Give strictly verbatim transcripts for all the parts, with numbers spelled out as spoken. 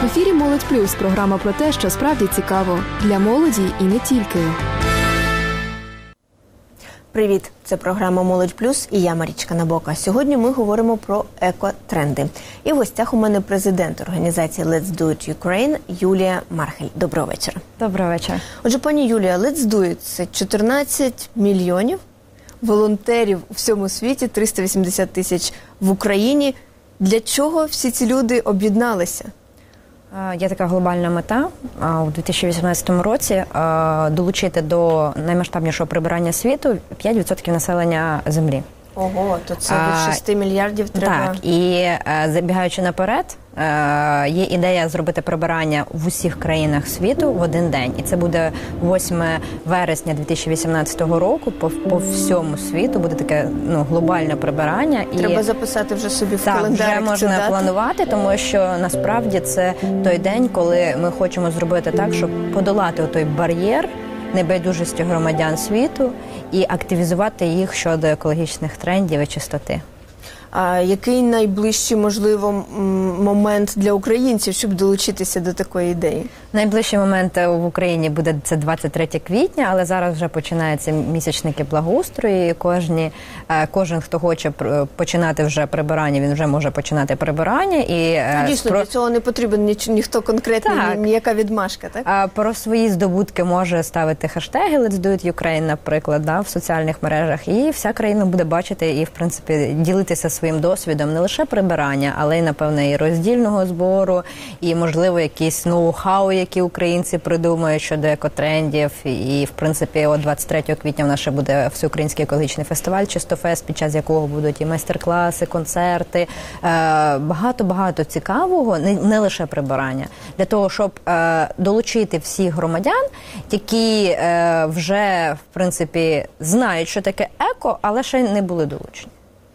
ефірі «Молодь Плюс» – програма про те, що справді цікаво. Для молоді і не тільки. Привіт! Це програма «Молодь Плюс» і я, Марічка Набока. Сьогодні ми говоримо про екотренди. І в гостях у мене президент організації Let's Do It Ukraine Юлія Мархель. Доброго вечора. Доброго вечора. Отже, пані Юлія, Let's Do It – це чотирнадцять мільйонів волонтерів у всьому світі, триста вісімдесят тисяч в Україні. Для чого всі ці люди об'єдналися? Є така глобальна мета у дві тисячі вісімнадцятому році долучити до наймасштабнішого прибирання світу п'ять відсотків населення Землі. Ого, то це від шести мільярдів треба. Так, і забігаючи наперед, є ідея зробити прибирання в усіх країнах світу в один день. І це буде восьмого вересня дві тисячі вісімнадцятого року. По, по всьому світу буде таке ну, глобальне прибирання. Треба і записати вже собі в так, календарик. Так, вже можна дати. планувати, тому що насправді це той день, коли ми хочемо зробити так, щоб подолати той бар'єр небайдужості громадян світу і активізувати їх щодо екологічних трендів і чистоти. А який найближчий, можливо, момент для українців, щоб долучитися до такої ідеї? Найближчий момент в Україні буде це двадцять третє квітня, але зараз вже починаються місячники благоустрою. І кожні, кожен, хто хоче починати вже прибирання, він вже може починати прибирання. І дійсно, про... для цього не потрібен ні, ніхто конкретний, так. ніяка відмашка, так? А про свої здобутки може ставити хештеги Let's Do It Ukraine, наприклад, да, в соціальних мережах. І вся країна буде бачити і, в принципі, ділитися своїм досвідом не лише прибирання, але й, напевно, і роздільного збору, і, можливо, якісь ноу-хау, які українці придумають щодо екотрендів. І, в принципі, от двадцять третього квітня в нас ще буде Всеукраїнський екологічний фестиваль «Чистофест», під час якого будуть і майстер-класи, концерти, багато-багато цікавого, не, не лише прибирання. Для того, щоб е, долучити всіх громадян, які е, вже, в принципі, знають, що таке еко, але ще не були долучені.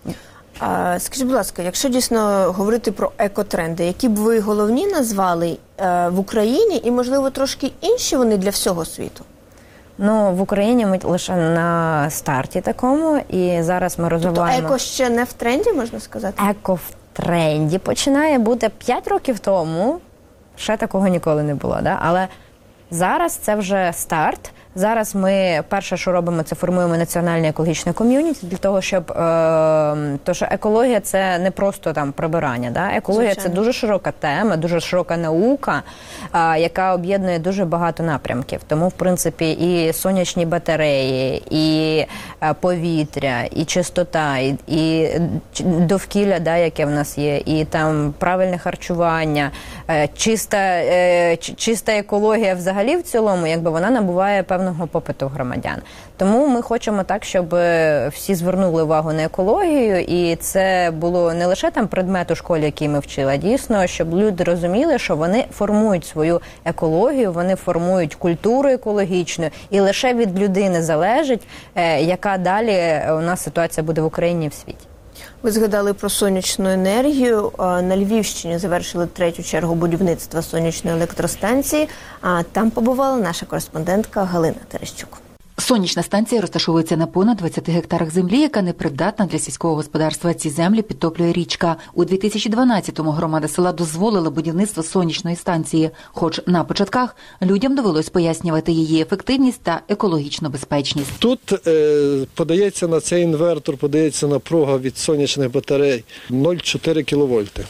А, скажіть, будь ласка, якщо дійсно говорити про екотренди, які б ви головні назвали е, в Україні і, можливо, трошки інші вони для всього світу? Ну, в Україні ми лише на старті такому, і зараз ми розвиваємо... Тобто еко ще не в тренді, можна сказати? Еко в тренді починає бути п'ять років тому, ще такого ніколи не було, да? Але зараз це вже старт. Зараз ми перше, що робимо, це формуємо національне екологічне ком'юніті для того, щоб... Е, то, що екологія – це не просто там прибирання. Да? Екологія – це дуже широка тема, дуже широка наука, е, яка об'єднує дуже багато напрямків. Тому, в принципі, і сонячні батареї, і е, повітря, і чистота, і, і довкілля, да, яке в нас є, і там правильне харчування, е, чиста, е, чиста екологія взагалі в цілому, якби вона набуває певного попиту громадян. Тому ми хочемо так, щоб всі звернули увагу на екологію, і це було не лише там предмет у школі, який ми вчили, а дійсно, щоб люди розуміли, що вони формують свою екологію, вони формують культуру екологічну, і лише від людини залежить, яка далі у нас ситуація буде в Україні і в світі. Ви згадали про сонячну енергію. На Львівщині завершили третю чергу будівництва сонячної електростанції, а там побувала наша кореспондентка Галина Терещук. Сонячна станція розташовується на понад двадцяти гектарах землі, яка непридатна для сільського господарства. Ці землі підтоплює річка. У дві тисячі дванадцятому громада села дозволила будівництво сонячної станції, хоч на початках людям довелось пояснювати її ефективність та екологічну безпечність. Тут е, подається на цей інвертор, подається напруга від сонячних батарей нуль цілих чотири кіловольти.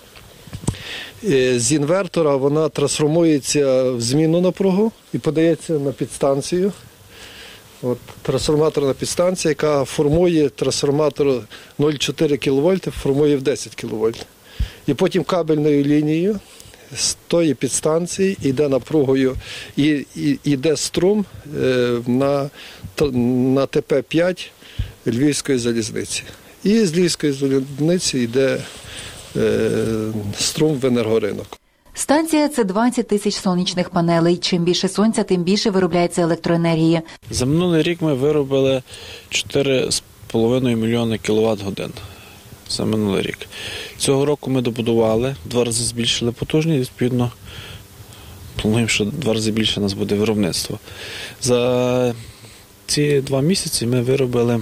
З інвертора вона трансформується в змінну напругу і подається на підстанцію. От, трансформаторна підстанція, яка формує трансформатор нуль цілих чотири кіловольти, формує в десять кіловольт. І потім кабельною лінією з тої підстанції йде напругою і, і йде струм е, на, на Те Пе п'ять Львівської залізниці. І з Львівської залізниці йде е, струм в енергоринок. Станція – це двадцять тисяч сонячних панелей. Чим більше сонця, тим більше виробляється електроенергії. За минулий рік ми виробили чотири з половиною мільйони кіловат-годин. За минулий рік. Цього року ми добудували, два рази збільшили потужність, відповідно, плануємо, що два рази більше у нас буде виробництво. За ці два місяці ми виробили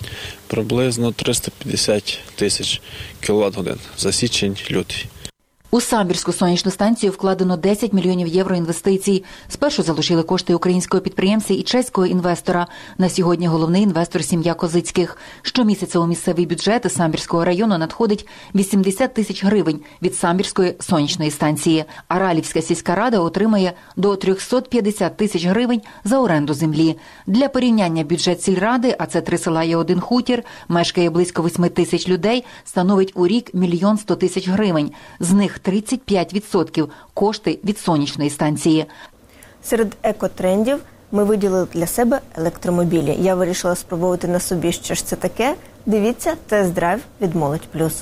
приблизно триста п'ятдесят тисяч кіловат-годин за січень-лютий. У Самбірську сонячну станцію вкладено десять мільйонів євро інвестицій. Спершу залучили кошти українського підприємця і чеського інвестора. На сьогодні головний інвестор – сім'я Козицьких. Щомісяця у місцевий бюджет Самбірського району надходить вісімдесят тисяч гривень від Самбірської сонячної станції. А Ралівська сільська рада отримає до триста п'ятдесят тисяч гривень за оренду землі. Для порівняння бюджет сільради, а це три села і один хутір, мешкає близько восьми тисяч людей, становить у рік мільйон сто тисяч гривень. З них тридцять п'ять відсотків – кошти від сонячної станції. Серед екотрендів ми виділили для себе електромобілі. Я вирішила спробувати на собі, що ж це таке. Дивіться тест-драйв від Молодь Плюс.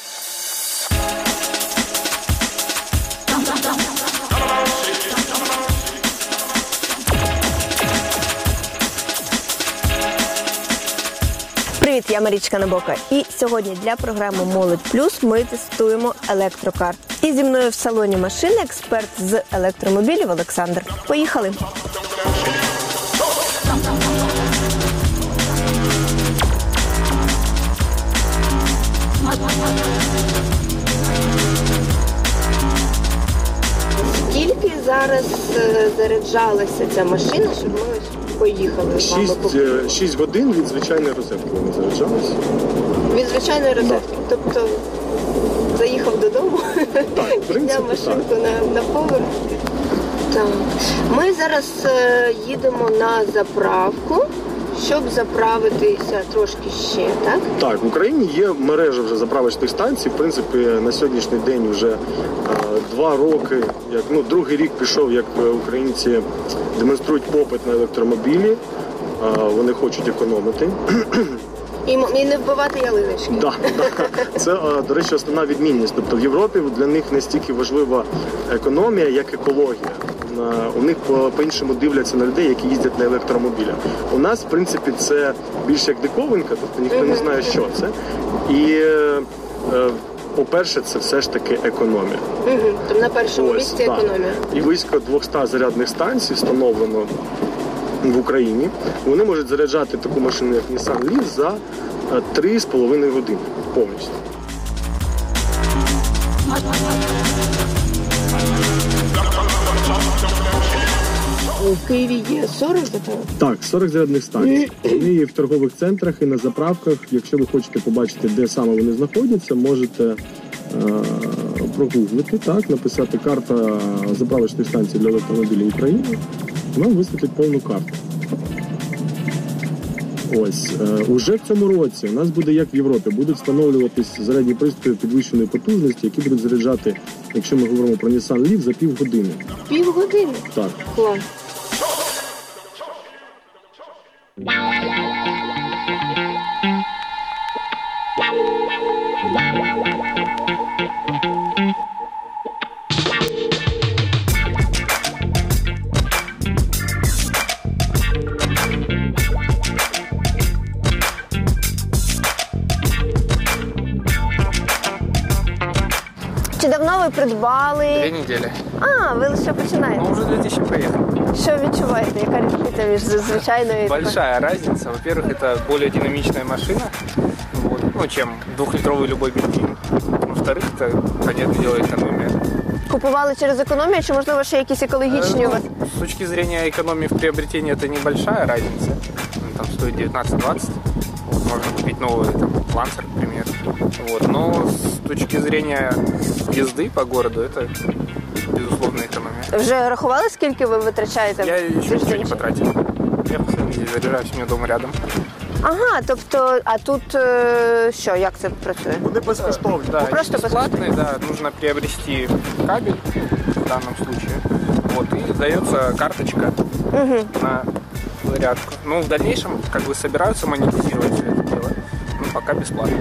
Привіт, я Марічка Набока. І сьогодні для програми «Молодь Плюс» ми тестуємо електрокар. І зі мною в салоні машини експерт з електромобілів Олександр. Поїхали! Скільки зараз заряджалася ця машина, щоб ми поїхали? шість годин від звичайної розетки вони заряджалися. Від звичайної розетки? Да. Тобто заїхав додому, підняв машинку на, на поверх. Так. Ми зараз е, їдемо на заправку, щоб заправитися трошки ще, так? Так, в Україні є мережа вже заправочних станцій. В принципі, на сьогоднішній день вже е, два роки, як, ну, другий рік пішов, як українці демонструють попит на електромобілі. Е, вони хочуть економити. І, і не вбивати ялиночки. Да, да. Це, до речі, основна відмінність. Тобто в Європі для них настільки важлива економія, як екологія. У них по-іншому дивляться на людей, які їздять на електромобілях. У нас, в принципі, це більше як диковинка, тобто ніхто не знає, що це. І, по-перше, це все ж таки економія. Угу. Тобто на першому Ось, місці так. економія. І близько двісті зарядних станцій встановлено в Україні. Вони можуть заряджати таку машину, як Nissan Leaf, за три з половиною години повністю. У Києві є сорок заправок? Так, сорок зарядних станцій. Вони є в торгових центрах і на заправках. Якщо ви хочете побачити, де саме вони знаходяться, можете е- прогуглити, так, написати «Карта заправочних станцій для електромобілів України». Нам висвітлять повну карту. Ось. Е, уже в цьому році у нас буде, як в Європі, будуть встановлюватись зарядні пристрої підвищеної потужності, які будуть заряджати, якщо ми говоримо про Nissan Leaf, за півгодини. Півгодини? Так. Клас. Чи давно ви придбали? Две недели. А, ви лише починаєте. Ну, уже две тысячи проехал. Що відчуваєте? Яка різниця між звичайною і Большая разница. Во-первых, это более динамичная машина, вот, ну, чем двухлитровый любой бензин. Во-вторых, это, понятное дело, экономия. Купували через економію, чи, можливо, ще якісь екологічні Э, у вас? ну, с точки зрения экономии в приобретении это небольшая разница. Там стоит девятнадцать-двадцать. Вот, можно купить новый там, Lancer, к примеру. Вот. Но с точки зрения езды по городу это, безусловно, экономия. Вже рахували, скільки ви витрачаєте? Я еще ничего не потратил. Я постоянно здесь заряжаюсь, у меня дома рядом. Ага, тобто, а тут е, що, як це працює? Вони безкоштовні. Да, Просто бесплатные, да, нужно приобрести кабель в данном случае. Вот, и дается карточка Угу. на зарядку. Ну, в дальнейшем, как бы, собираются монетизировать все это дело, но пока бесплатно.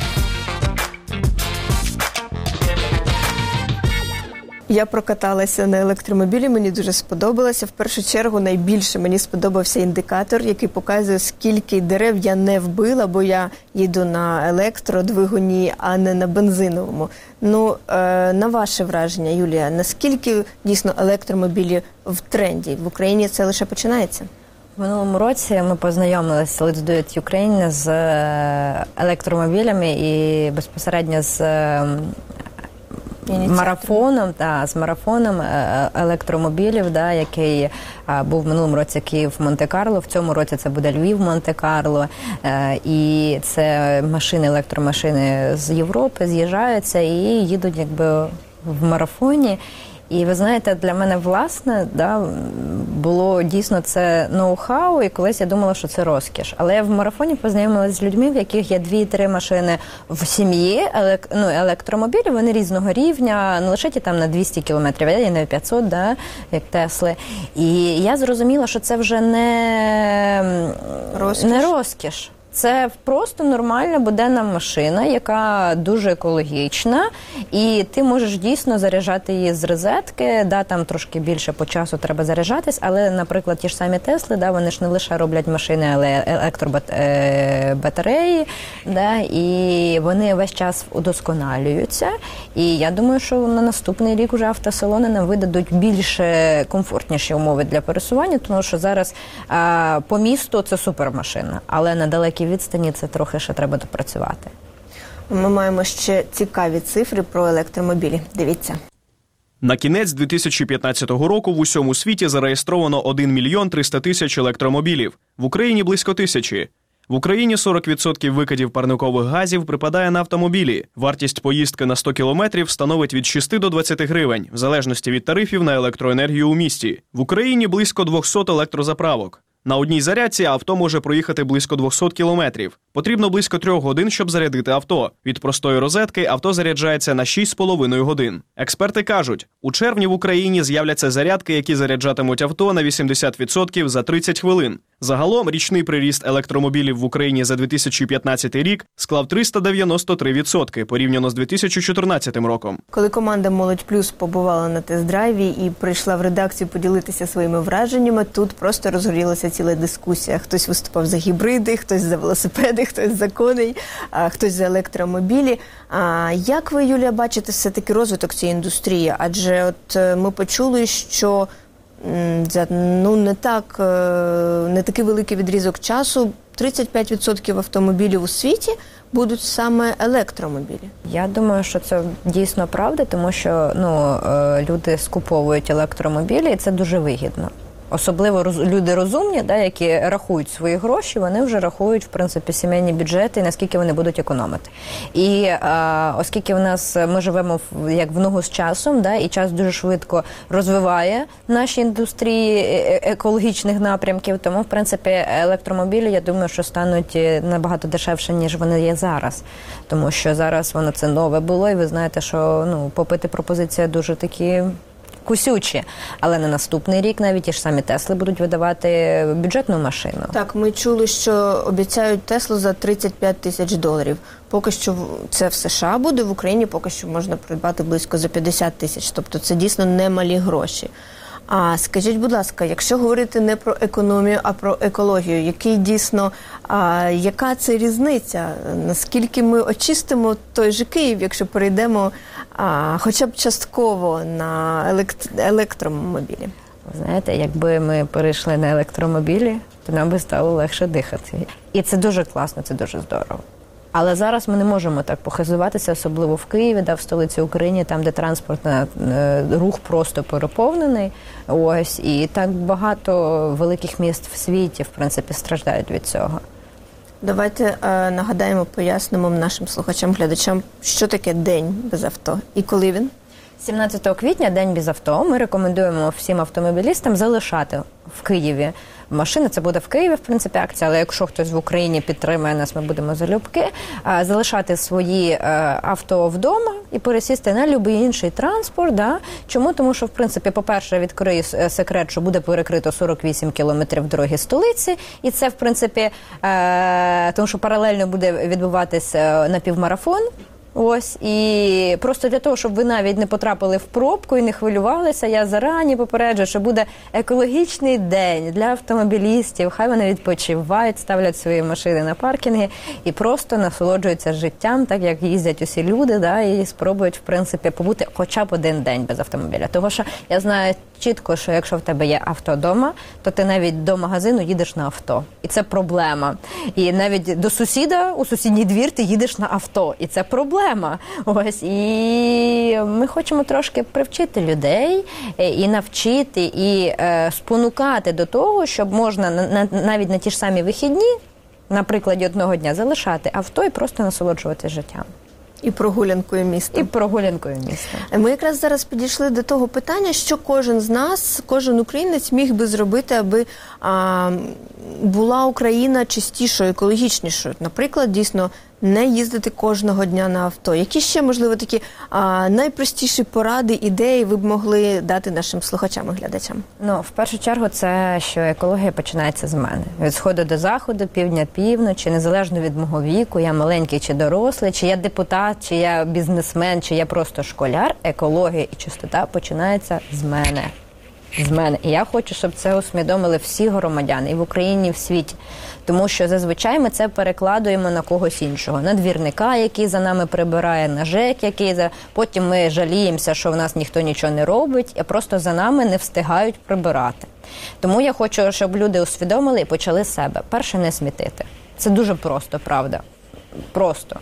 Я прокаталася на електромобілі, мені дуже сподобалося. В першу чергу найбільше мені сподобався індикатор, який показує, скільки дерев я не вбила, бо я їду на електродвигуні, а не на бензиновому. Ну, е, на ваше враження, Юлія, наскільки дійсно електромобілі в тренді? В Україні це лише починається? В минулому році ми познайомилися Let's Do It Ukraine з електромобілями і безпосередньо з марафоном, та, з марафоном електромобілів, да, який а, був в минулому році Київ-Монте-Карло, в цьому році це буде Львів-Монте-Карло. Е, і це машини, електромашини з Європи з'їжджаються і їдуть якби в марафоні. І ви знаєте, для мене, власне, да, було дійсно це ноу-хау, і колись я думала, що це розкіш. Але я в марафоні познайомилася з людьми, в яких є дві-три машини в сім'ї, елек... ну, електромобілі, вони різного рівня, не лише ті там на двісті кілометрів, а є на п'ятсот, да, як Тесли. І я зрозуміла, що це вже не розкіш. Не розкіш. Це просто нормальна буденна машина, яка дуже екологічна, і ти можеш дійсно заряджати її з розетки, да, там трошки більше по часу треба заряджатись, але, наприклад, ті ж самі Тесли, да, вони ж не лише роблять машини, але електробатареї, да, і вони весь час удосконалюються. І я думаю, що на наступний рік вже автосалони нам видадуть більш комфортніші умови для пересування, тому що зараз а, по місту це супермашина, але на далекій відстані це трохи ще треба допрацювати. Ми маємо ще цікаві цифри про електромобілі. Дивіться. На кінець дві тисячі п'ятнадцятого року в усьому світі зареєстровано один мільйон триста тисяч електромобілів. В Україні близько тисячі. В Україні сорок відсотків викидів парникових газів припадає на автомобілі. Вартість поїздки на сто кілометрів становить від шести до двадцяти гривень, в залежності від тарифів на електроенергію у місті. В Україні близько двісті електрозаправок. На одній зарядці авто може проїхати близько двісті кілометрів. Потрібно близько трьох годин, щоб зарядити авто. Від простої розетки авто заряджається на шість з половиною годин. Експерти кажуть, у червні в Україні з'являться зарядки, які заряджатимуть авто на вісімдесят відсотків за тридцять хвилин. Загалом річний приріст електромобілів в Україні за дві тисячі п'ятнадцятий рік склав триста дев'яносто три відсотки порівняно з дві тисячі чотирнадцятим роком. Коли команда «Молодь Плюс» побувала на тест-драйві і прийшла в редакцію поділитися своїми враженнями, тут просто розгорілася ціла дискусія. Хтось виступав за гібриди, хтось за велосипеди, хтось за коней, хтось за електромобілі. А як ви, Юлія, бачите все-таки розвиток цієї індустрії? Адже от ми почули, що за ну не так не такий великий відрізок часу тридцять п'ять відсотків автомобілів у світі будуть саме електромобілі. Я думаю, що це дійсно правда, тому що ну люди скуповують електромобілі, і це дуже вигідно. Особливо роз, люди розумні, да, які рахують свої гроші, вони вже рахують, в принципі, сімейні бюджети, наскільки вони будуть економити. І а, оскільки в нас, ми живемо в, як в ногу з часом, да, і час дуже швидко розвиває наші індустрії екологічних напрямків, тому, в принципі, електромобілі, я думаю, що стануть набагато дешевше, ніж вони є зараз. Тому що зараз воно це нове було, і ви знаєте, що ну, попит і пропозиція дуже такі кусючі. Але на наступний рік навіть ті ж самі Тесли будуть видавати бюджетну машину. Так, ми чули, що обіцяють Теслу за тридцять п'ять тисяч доларів. Поки що це в США буде, в Україні поки що можна придбати близько за п'ятдесят тисяч. Тобто це дійсно немалі гроші. А скажіть, будь ласка, якщо говорити не про економію, а про екологію, який дійсно, а, яка це різниця? Наскільки ми очистимо той же Київ, якщо перейдемо а, хоча б частково на елект... електромобілі? Знаєте, якби ми перейшли на електромобілі, то нам би стало легше дихати. І це дуже класно, це дуже здорово. Але зараз ми не можемо так похизуватися, особливо в Києві, да, в столиці України, там, де транспортний рух просто переповнений. Ось, і так багато великих міст в світі, в принципі, страждають від цього. Давайте е, нагадаємо, пояснимо нашим слухачам, глядачам, що таке день без авто і коли він? сімнадцятого квітня, день без авто. Ми рекомендуємо всім автомобілістам залишати в Києві машини. Це буде в Києві, в принципі, акція, але якщо хтось в Україні підтримує нас, ми будемо залюбки. Залишати свої авто вдома і пересісти на будь-який інший транспорт. Да? Чому? Тому що, в принципі, по-перше, відкрию секрет, що буде перекрито сорок вісім кілометрів дороги столиці. І це, в принципі, тому що паралельно буде відбуватися напівмарафон. Ось, і просто для того, щоб ви навіть не потрапили в пробку і не хвилювалися, я зарані попереджую, що буде екологічний день для автомобілістів. Хай вони відпочивають, ставлять свої машини на паркінги і просто насолоджуються життям, так як їздять усі люди, да, і спробують, в принципі, побути хоча б один день без автомобіля. Того, що я знаю чітко, що якщо в тебе є авто вдома, то ти навіть до магазину їдеш на авто. І це проблема. І навіть до сусіда, у сусідній двір ти їдеш на авто. І це проблема. проблема. Ось, і ми хочемо трошки привчити людей і навчити, і е, спонукати до того, щоб можна на, на, навіть на ті ж самі вихідні, на прикладі одного дня, залишати авто і просто насолоджуватися життям. І прогулянкою містом. І прогулянкою містом. Ми якраз зараз підійшли до того питання, що кожен з нас, кожен українець міг би зробити, аби а, була Україна чистішою, екологічнішою. Наприклад, дійсно, не їздити кожного дня на авто. Які ще, можливо, такі а, найпростіші поради, ідеї ви б могли дати нашим слухачам і глядачам? Ну, в першу чергу, це, що екологія починається з мене. Від сходу до заходу, півдня, півночі, незалежно від мого віку, я маленький чи дорослий, чи я депутат, чи я бізнесмен, чи я просто школяр, екологія і чистота починається з мене. З мене. І я хочу, щоб це усвідомили всі громадяни і в Україні, і в світі. Тому що зазвичай ми це перекладуємо на когось іншого. На двірника, який за нами прибирає, на ЖЕК, який за... Потім ми жаліємося, що в нас ніхто нічого не робить, а просто за нами не встигають прибирати. Тому я хочу, щоб люди усвідомили і почали з себе. Перше, не смітити. Це дуже просто, правда. Просто.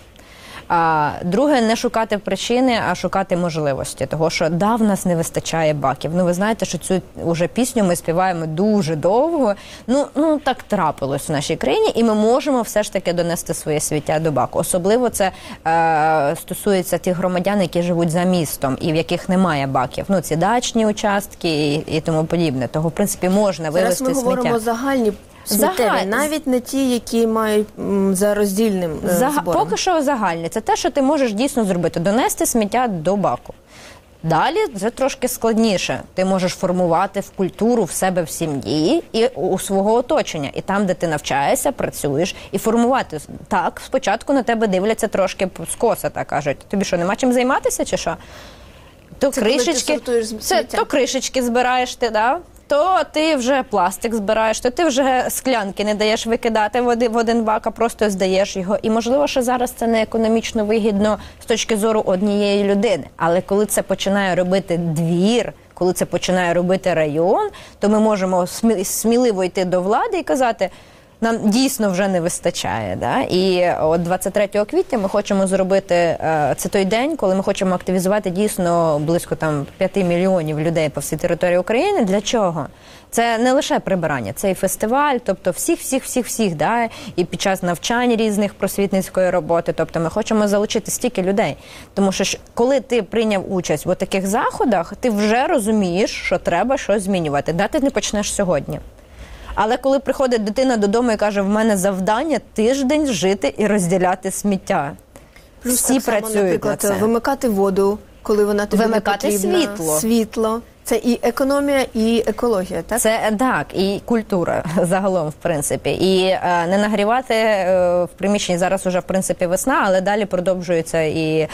А друге, не шукати причини, а шукати можливості. Того, що да, в нас не вистачає баків. Ну, ви знаєте, що цю вже пісню ми співаємо дуже довго. Ну, ну так трапилось в нашій країні, і ми можемо все ж таки донести своє сміття до баку. Особливо це е, стосується тих громадян, які живуть за містом і в яких немає баків. Ну, ці дачні участки і, і тому подібне. Того, в принципі, можна вивезти сміття. Зараз ми говоримо загальні сміттєві, Загаль... навіть не ті, які мають м, за роздільним е, Заг... збором. Поки що загальні. Це те, що ти можеш дійсно зробити. Донести сміття до баку. Далі це трошки складніше. Ти можеш формувати в культуру в себе в сім'ї і у свого оточення. І там, де ти навчаєшся, працюєш, і формувати. Так, спочатку на тебе дивляться трошки скоса, так кажуть. Тобі що, нема чим займатися чи що? То це кришечки, це, то кришечки збираєш ти, да? То ти вже пластик збираєш, то ти вже склянки не даєш викидати в один бак, а просто здаєш його. І, можливо, що зараз це не економічно вигідно з точки зору однієї людини. Але коли це починає робити двір, коли це починає робити район, то ми можемо сміливо йти до влади і казати, нам дійсно вже не вистачає. Да? І от двадцять третього квітня ми хочемо зробити, це той день, коли ми хочемо активізувати дійсно близько там п'яти мільйонів людей по всій території України. Для чого? Це не лише прибирання, це і фестиваль, тобто всіх-всіх-всіх-всіх, да? І під час навчань різних просвітницької роботи. Тобто ми хочемо залучити стільки людей. Тому що коли ти прийняв участь в таких заходах, ти вже розумієш, що треба щось змінювати. Да, ти не почнеш сьогодні. Але коли приходить дитина додому і каже, в мене завдання тиждень жити і розділяти сміття. Плюс всі так само, працюють наприклад, на це. Вимикати воду, коли вона тобі Вимикати не потрібна. світло. Світло. Це і економія, і екологія, так? Це так, і культура загалом, в принципі. І е, не нагрівати е, в приміщенні, зараз уже, в принципі, весна, але далі продовжується і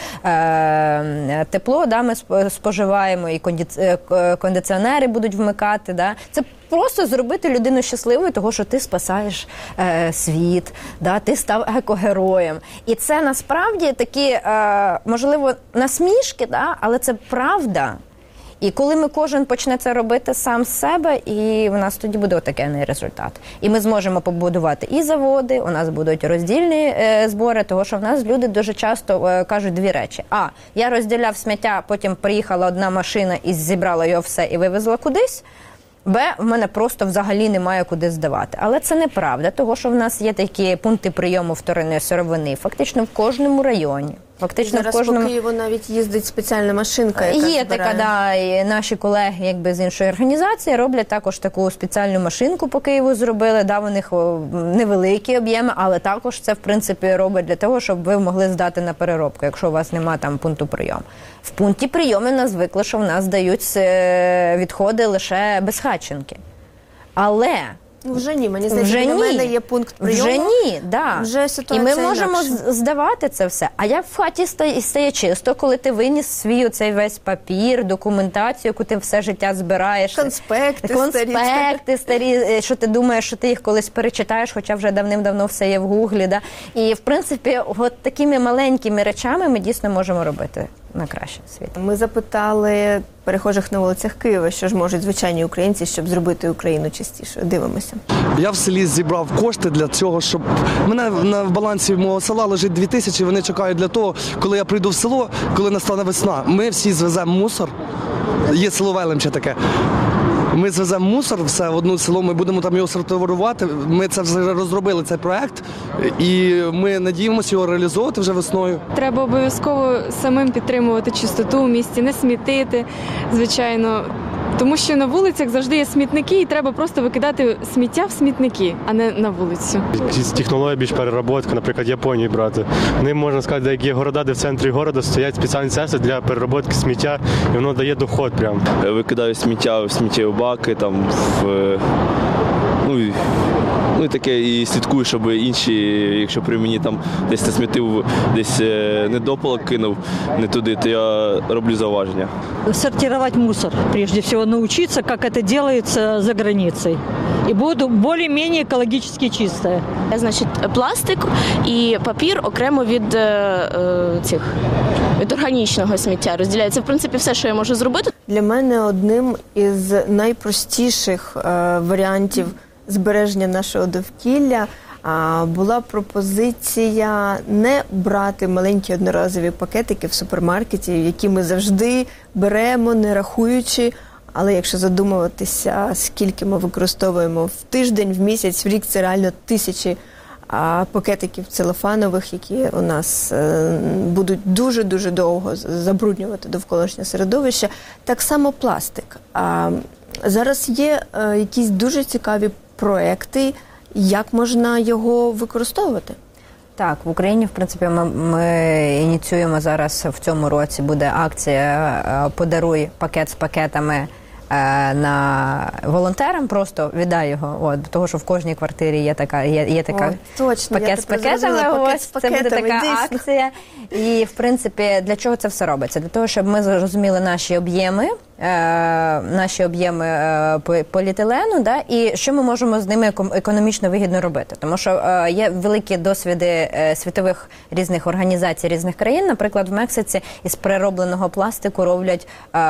е, тепло, да, ми споживаємо, і кондиці... кондиціонери будуть вмикати. Да. Це просто зробити людину щасливою, того, що ти спасаєш е, світ, да, ти став екогероєм. І це насправді такі, е, можливо, насмішки, да, але це правда. І коли ми кожен почне це робити сам з себе, і в нас тоді буде отакий результат. І ми зможемо побудувати і заводи, у нас будуть роздільні е, збори, тому що в нас люди дуже часто е, кажуть дві речі. А, я розділяв сміття, потім приїхала одна машина і зібрала його все і вивезла кудись. Б, в мене просто взагалі немає куди здавати. Але це неправда, тому що в нас є такі пункти прийому вторинної сировини фактично в кожному районі. Фактично зараз в кожному... по Києву навіть їздить спеціальна машинка, яка Є збирає. така, да, і наші колеги якби з іншої організації роблять також таку спеціальну машинку по Києву зробили, да, у них невеликі об'єми, але також це, в принципі, робить для того, щоб ви могли здати на переробку, якщо у вас немає там пункту прийому. В пункті прийому в нас звикли, що в нас дають відходи лише безхатченки. Але... Ну, вже ні, мені здається, вже для ні. мене є пункт прийому. Вже ні, да. Вже ситуація і ми можемо інакша. здавати це все. А як в хаті стає, стає чисто, коли ти виніс свій оцей весь папір, документацію, яку ти все життя збираєш. Конспекти, Конспекти старі. старі, що ти думаєш, що ти їх колись перечитаєш, хоча вже давним-давно все є в гуглі. Да? І, в принципі, от такими маленькими речами ми дійсно можемо робити на краще світ. Ми запитали перехожих на вулицях Києва, що ж можуть звичайні українці, щоб зробити Україну чистішою. Дивимося. Я в селі зібрав кошти для цього, щоб... Мене на балансі мого села лежить дві тисячі, вони чекають для того, коли я прийду в село, коли настане весна. Ми всі звеземо мусор. Є село Велимче таке. Ми звеземо мусор все в одне село, ми будемо там його сортувати. Ми це вже розробили, цей проект, і ми надіємося його реалізовувати вже весною. Треба обов'язково самим підтримувати чистоту в місті, не смітити, звичайно. Тому що на вулицях завжди є смітники, і треба просто викидати сміття в смітники, а не на вулицю. Технологія більш переробки, наприклад, Японію брати. Ним можна сказати, де є города, де в центрі міста стоять спеціальні цеси для переробки сміття, і воно дає доход прямо. Викидаю сміття в сміттєві баки, там, в, ну, ну і таке, і слідкую, щоб інші, якщо при мені там десь не смітив, десь недопалок кинув не туди, то я роблю зауваження. Сортировать мусор, прежде всего научиться, как это делается за границей. І буду більш-менш екологічно чистою. Значить, пластик і папір окремо від е, цих від органічного сміття розділяється. В принципі, все, що я можу зробити. Для мене одним із найпростіших е, варіантів збереження нашого довкілля а, була пропозиція не брати маленькі одноразові пакетики в супермаркеті, які ми завжди беремо, не рахуючи. Але якщо задумуватися, скільки ми використовуємо в тиждень, в місяць, в рік, це реально тисячі а, пакетиків целофанових, які у нас е, будуть дуже-дуже довго забруднювати довколишнє середовище. Так само пластик. А, зараз є е, якісь дуже цікаві проекти, як можна його використовувати. Так, в Україні, в принципі, ми, ми ініціюємо зараз в цьому році, буде акція «Подаруй пакет з пакетами» на волонтерам, просто віддай його, от, того, що в кожній квартирі є така, є, є така О, точно, пакет з пакетами, пакет ось, з пакетами, це буде така дійсно. акція. І, в принципі, для чого це все робиться? Для того, щоб ми зрозуміли наші об'єми, е, наші об'єми е, поліетилену, да, і що ми можемо з ними економічно вигідно робити. Тому що е, є великі досвіди е, світових різних організацій, різних країн. Наприклад, в Мексиці із переробленого пластику роблять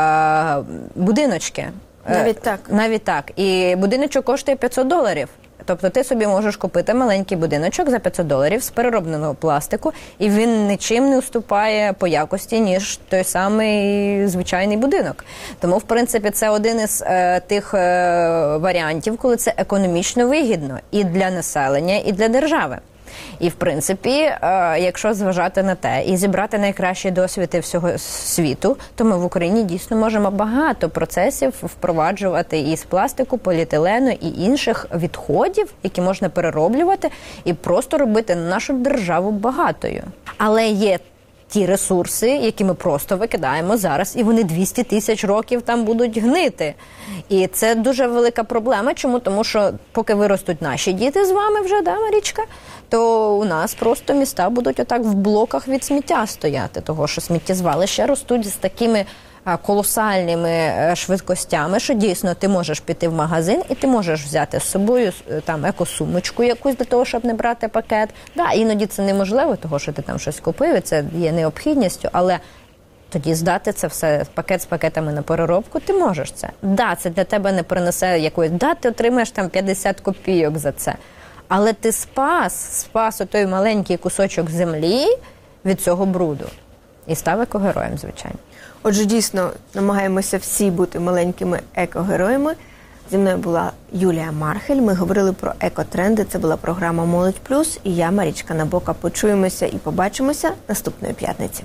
е, будиночки. Навіть так. Навіть так. І будиночок коштує п'ятсот доларів. Тобто ти собі можеш купити маленький будиночок за п'ятсот доларів з переробленого пластику, і він нічим не уступає по якості, ніж той самий звичайний будинок. Тому, в принципі, це один із е, тих е, варіантів, коли це економічно вигідно і для населення, і для держави. І, в принципі, е, якщо зважати на те і зібрати найкращі досвіди всього світу, то ми в Україні дійсно можемо багато процесів впроваджувати із пластику, поліетилену і інших відходів, які можна перероблювати і просто робити нашу державу багатою. Але є ті ресурси, які ми просто викидаємо зараз, і вони двісті тисяч років там будуть гнити. І це дуже велика проблема. Чому? Тому що поки виростуть наші діти з вами вже, да, Марічка, то у нас просто міста будуть отак в блоках від сміття стояти, того що сміттєзвалища ростуть з такими колосальними швидкостями, що дійсно ти можеш піти в магазин і ти можеш взяти з собою там екосумочку якусь для того, щоб не брати пакет. Да, іноді це неможливо, того що ти там щось купив, і це є необхідністю, але тоді здати це все, пакет з пакетами на переробку, ти можеш це. Да, це для тебе не принесе якоїсь, да, ти отримаєш там п'ятдесят копійок за це. Але ти спас, спас отой маленький кусочок землі від цього бруду. І став екогероєм, звичайно. Отже, дійсно, намагаємося всі бути маленькими екогероями. Зі мною була Юлія Мархель. Ми говорили про екотренди. Це була програма «Молодь плюс». І я, Марічка Набока. Почуємося і побачимося наступної п'ятниці.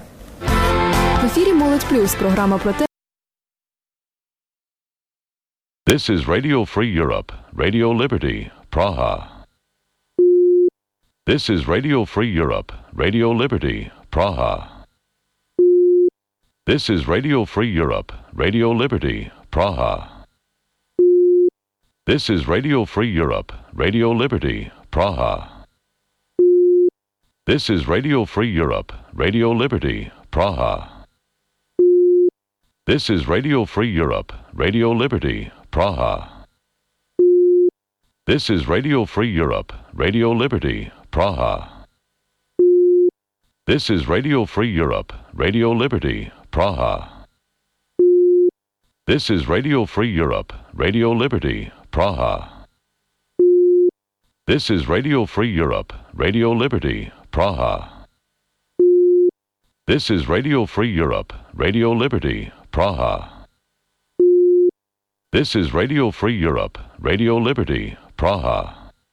В ефірі «Молодь плюс» програма про те. This is Radio Free Europe, Radio Liberty, Praha. This is Radio Free Europe, Radio Liberty, Praha. This is Radio Free Europe, Radio Liberty, Praha. This is Radio Free Europe, Radio Liberty, Praha. This is Radio Free Europe, Radio Liberty, Praha. This is Radio Free Europe, Radio Liberty, Praha. This is Radio Free Europe, Radio Liberty, Praha. This is Radio Free Europe, Radio Liberty, Praha. This is Radio Free Europe, Radio Liberty, Praha. This is Radio Free Europe, Radio Liberty, Praha. This is Radio Free Europe, Radio Liberty, Praha. This is Radio Free Europe, Radio Liberty, Praha.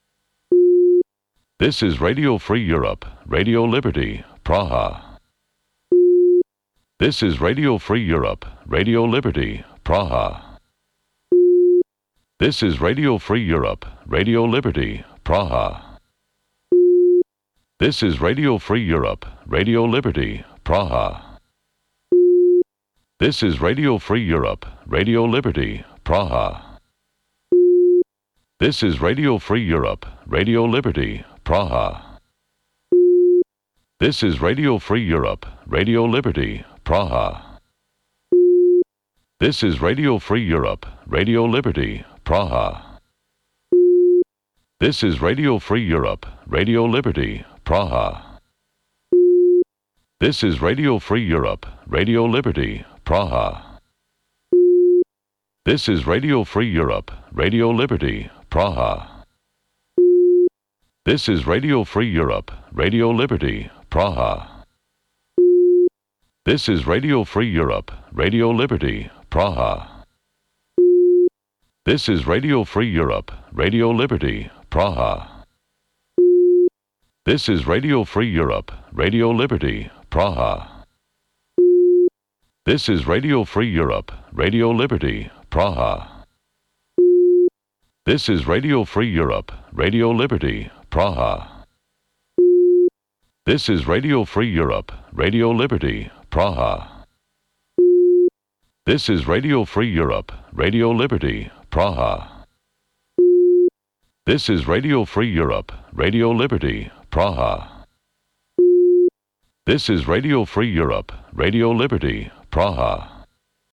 This is Radio Free Europe, Radio Liberty, Praha. This is Radio Free Europe, Radio Liberty, Praha. This is Radio Free Europe, Radio Liberty, Praha. This is Radio Free Europe, Radio Liberty, Praha. This is Radio Free Europe, Radio Liberty, Praha. This is Radio Free Europe, Radio Liberty, Praha. This is Radio Free Europe, Radio Liberty, Praha. This is Radio Free Europe, Radio Liberty, Praha. This is Radio Free Europe, Radio Liberty, Praha. This is Radio Free Europe, Radio Liberty, Praha. This is Radio Free Europe, Radio Liberty, Praha. This is Radio Free Europe, Radio Liberty, Praha. This is Radio Free Europe, Radio Liberty, Praha. This is Radio Free Europe, Radio Liberty, Praha. This is Radio Free Europe, Radio Liberty, Praha. This is Radio Free Europe, Radio Liberty, Praha. This is Radio Free Europe, Radio Liberty, Praha. This is Radio Free Europe, Radio Liberty, Praha. This is Radio Free Europe, Radio Liberty, Praha. This is Radio Free Europe, Radio Liberty, Praha. This is Radio Free Europe, Radio Liberty, Praha.